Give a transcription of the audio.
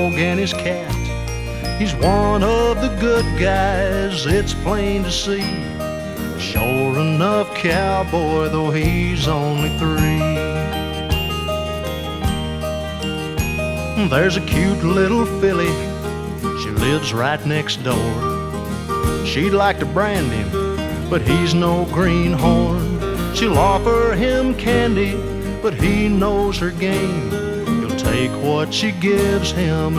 dog and his cat. He's one of the good guys, it's plain to see. Sure enough, cowboy, though he's only 3. There's a cute little filly, she lives right next door. She'd like to brand him, but he's no greenhorn. She'll offer him candy, but he knows her game. He'll take what she gives him